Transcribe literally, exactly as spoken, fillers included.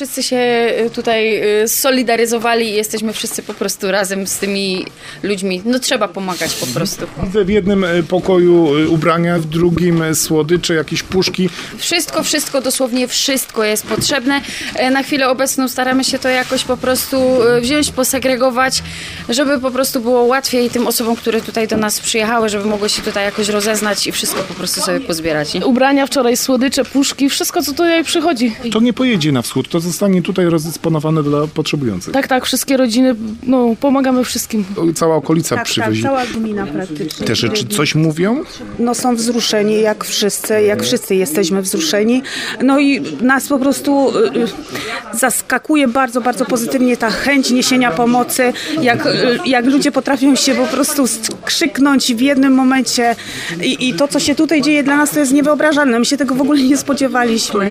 Wszyscy się tutaj solidaryzowali i jesteśmy wszyscy po prostu razem z tymi ludźmi. No trzeba pomagać po prostu. Widzę w jednym pokoju ubrania, w drugim słodycze, jakieś puszki. Wszystko, wszystko, dosłownie wszystko jest potrzebne. Na chwilę obecną staramy się to jakoś po prostu wziąć, posegregować, żeby po prostu było łatwiej tym osobom, które tutaj do nas przyjechały, żeby mogły się tutaj jakoś rozeznać i wszystko po prostu sobie pozbierać. Nie? Ubrania wczoraj, słodycze, puszki, wszystko co tutaj przychodzi. To nie pojedzie na wschód, to zostanie tutaj rozdysponowane dla potrzebujących. Tak, tak, wszystkie rodziny, no pomagamy wszystkim. Cała okolica Tak, przywozi. tak, cała gmina praktycznie. Te rzeczy coś mówią? No są wzruszeni, jak wszyscy, jak wszyscy jesteśmy wzruszeni. No i nas po prostu y, y, zaskakuje bardzo, bardzo pozytywnie ta chęć niesienia pomocy, jak, y, jak ludzie potrafią się po prostu skrzyknąć w jednym momencie i, i to, co się tutaj dzieje dla nas, to jest niewyobrażalne. My się tego w ogóle nie spodziewaliśmy.